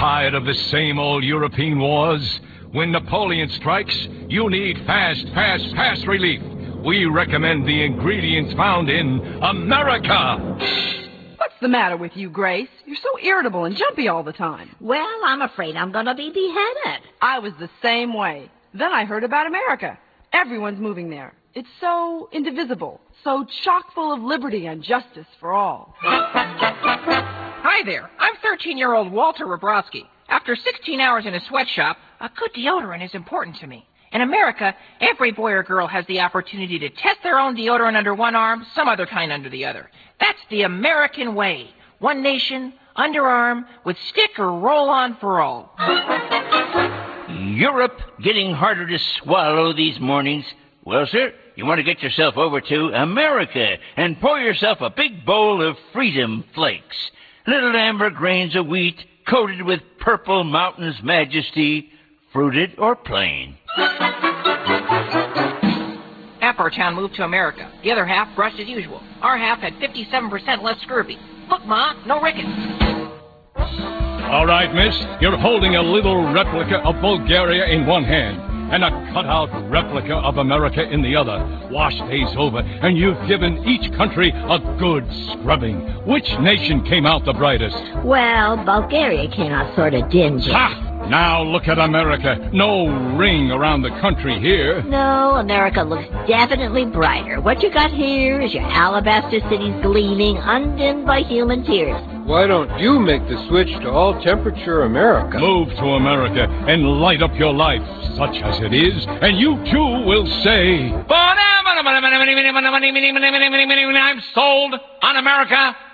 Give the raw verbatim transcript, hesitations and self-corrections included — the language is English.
Tired of the same old European wars? When Napoleon strikes, you need fast, fast, fast relief. We recommend the ingredients found in America. What's the matter with you, Grace? You're so irritable and jumpy all the time. Well, I'm afraid I'm going to be beheaded. I was the same way. Then I heard about America. Everyone's moving there. It's so indivisible, so chock full of liberty and justice for all. Hi there. I'm thirteen-year-old Walter Robrowski. After sixteen hours in a sweatshop, a good deodorant is important to me. In America, every boy or girl has the opportunity to test their own deodorant under one arm, some other kind under the other. That's the American way. One nation, underarm, with stick or roll-on for all. Europe getting harder to swallow these mornings. Well, sir, you want to get yourself over to America and pour yourself a big bowl of Freedom Flakes. Little amber grains of wheat coated with purple mountain's majesty, fruited or plain. Half our town moved to America. The other half brushed as usual. Our half had fifty-seven percent less scurvy. Look, Ma, no rickets. All right, miss, you're holding a little replica of Bulgaria in one hand and a cutout replica of America in the other. Wash days over, and you've given each country a good scrubbing. Which nation came out the brightest? Well, Bulgaria came out sort of dingy. Ha! Now look at America. No ring around the country here. No, America looks definitely brighter. What you got here is your alabaster cities gleaming, undimmed by human tears. Why don't you make the switch to all-temperature America? Move to America and light up your life, such as it is, and you too will say, I'm sold on America.